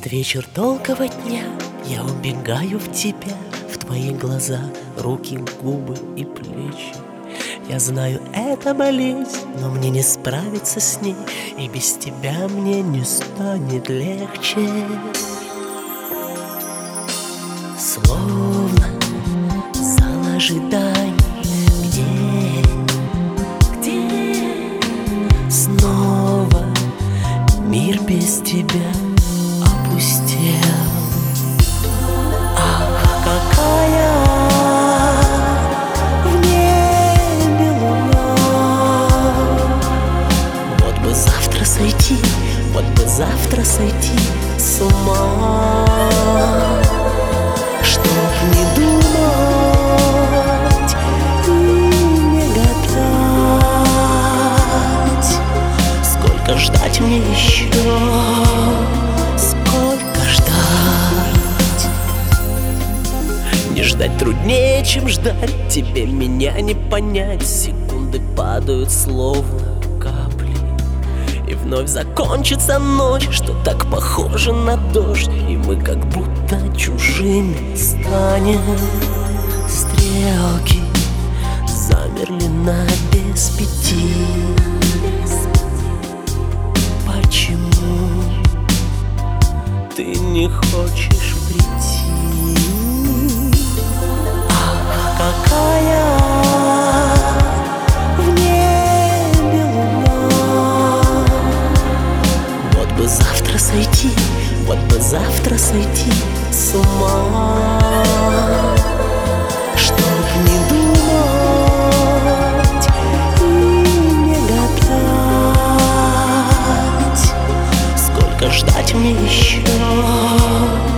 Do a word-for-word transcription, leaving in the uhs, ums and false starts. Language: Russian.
Под вечер долгого дня я убегаю в тебя, в твои глаза, руки, губы и плечи. Я знаю, это болезнь, но мне не справиться с ней, и без тебя мне не станет легче. Словно зал ожиданий, где, где снова мир без тебя опустел. Ах, какая в небе луна! Вот бы завтра сойти, вот бы завтра сойти с ума, чтоб не думать и не гадать. Сколько ждать мне еще? Сколько ждать? Не ждать труднее, чем ждать. Тебе меня не понять. Секунды падают словно капли, и вновь закончится ночь, что так похоже на дождь, и мы как будто чужими станем. Стрелки замерли на без пяти. Почему ты не хочешь прийти? Ах, какая в небе луна! Вот бы завтра сойти, вот бы завтра сойти с ума, чтоб не думать и не гадать. Сколько ждать мне еще?